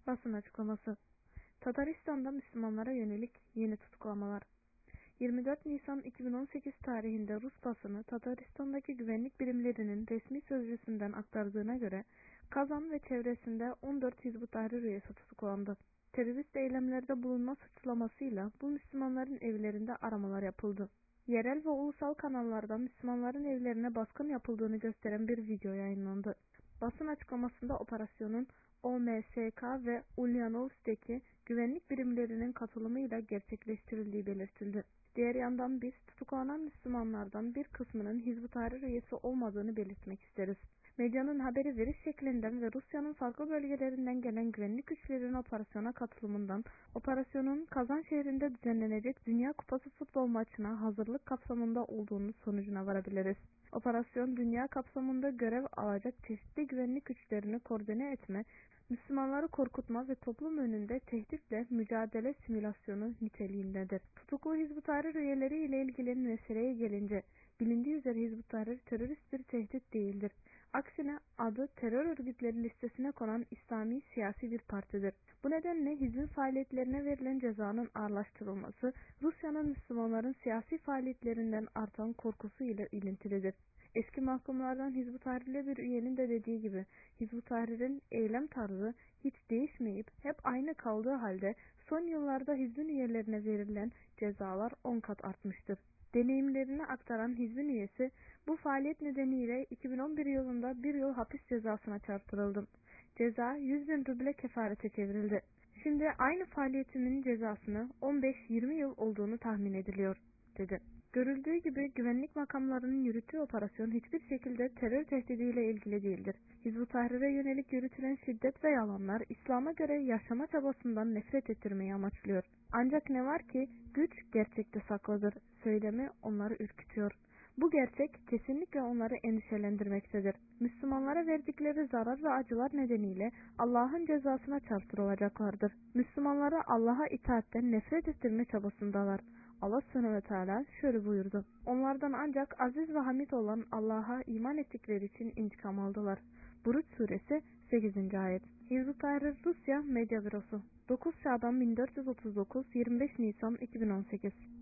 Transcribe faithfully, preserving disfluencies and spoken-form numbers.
Basın açıklaması. Tataristan'da Müslümanlara yönelik yeni tutuklamalar. yirmi dört Nisan iki bin on sekiz tarihinde Rus basını Tataristan'daki güvenlik birimlerinin resmi sözcüsünden aktardığına göre Kazan ve çevresinde on dört Hizb-ut Tahrir üyesi tutuklandı. Terörist eylemlerde bulunma suçlamasıyla bu Müslümanların evlerinde aramalar yapıldı. Yerel ve ulusal kanallarda Müslümanların evlerine baskın yapıldığını gösteren bir video yayınlandı. Basın açıklamasında operasyonun O M S K ve Ulyanovsk'teki güvenlik birimlerinin katılımıyla gerçekleştirildiği belirtildi. Diğer yandan biz tutuklanan Müslümanlardan bir kısmının Hizb-ut Tahrir üyesi olmadığını belirtmek isteriz. Medyanın haberi veriş şeklinden ve Rusya'nın farklı bölgelerinden gelen güvenlik güçlerinin operasyona katılımından, operasyonun Kazan şehrinde düzenlenecek Dünya Kupası futbol maçına hazırlık kapsamında olduğunu sonucuna varabiliriz. Operasyon dünya kapsamında görev alacak çeşitli güvenlik güçlerini koordine etme, Müslümanları korkutma ve toplum önünde tehditle mücadele simülasyonu niteliğindedir. Tutuklu Hizb-ut Tahrir üyeleri ile ilgili meseleye gelince, bilindiği üzere Hizb-ut Tahrir terörist bir tehdit değildir. Aksine adı terör örgütleri listesine konan İslami siyasi bir partidir. Bu nedenle hizbin faaliyetlerine verilen cezanın ağırlaştırılması, Rusya'nın Müslümanların siyasi faaliyetlerinden artan korkusu ile ilintilidir. Eski mahkumlardan Hizb-ut Tahrir'li bir üyenin de dediği gibi, Hizb-ut Tahrir'in eylem tarzı hiç değişmeyip hep aynı kaldığı halde son yıllarda hizbin üyelerine verilen cezalar on kat artmıştır. Deneyimlerini aktaran hizbin üyesi, bu faaliyet nedeniyle iki bin on bir yılında bir yıl hapis cezasına çarptırıldım. Ceza yüz bin ruble kefarete çevrildi. Şimdi aynı faaliyetimin cezasını on beş yirmi yıl olduğunu tahmin ediliyor, dedi. Görüldüğü gibi güvenlik makamlarının yürüttüğü operasyon hiçbir şekilde terör tehdidiyle ilgili değildir. Hizb-ut Tahrir'e yönelik yürütülen şiddet ve yalanlar İslam'a göre yaşama çabasından nefret ettirmeyi amaçlıyor. Ancak ne var ki güç gerçekte saklıdır söylemi onları ürkütüyor. Bu gerçek kesinlikle onları endişelendirmektedir. Müslümanlara verdikleri zarar ve acılar nedeniyle Allah'ın cezasına çarptırılacaklardır. Müslümanları Allah'a itaatten nefret ettirme çabasındalar. Allah Subhanahu ve Teala şöyle buyurdu. Onlardan ancak aziz ve hamid olan Allah'a iman ettikleri için intikam aldılar. Buruç suresi sekizinci ayet. Hizb-ut Tahrir Rusya Medya Bürosu dokuz Şaban bin dört yüz otuz dokuz yirmi beş Nisan iki bin on sekiz